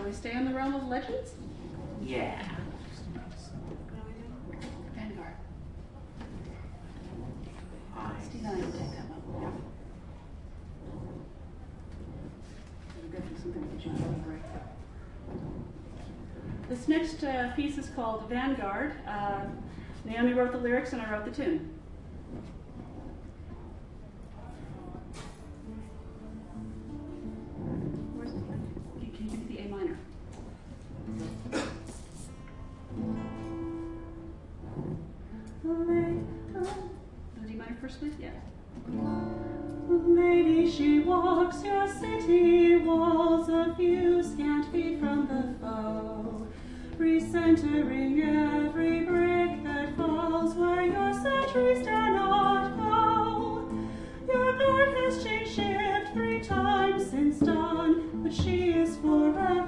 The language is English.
Shall we stay in the realm of legends? Yeah. Vanguard. I 69, take that one. Good for something that you know, right? This next piece is called Vanguard. Naomi wrote the lyrics and I wrote the tune. Can you do the A minor? The D minor first, please? Yeah. Lady, she walks your city walls, a few scant feet from the foe, recentering every brick that falls where your sentries dare not go. Your guard has changed shift 3 times since dawn, but she is forever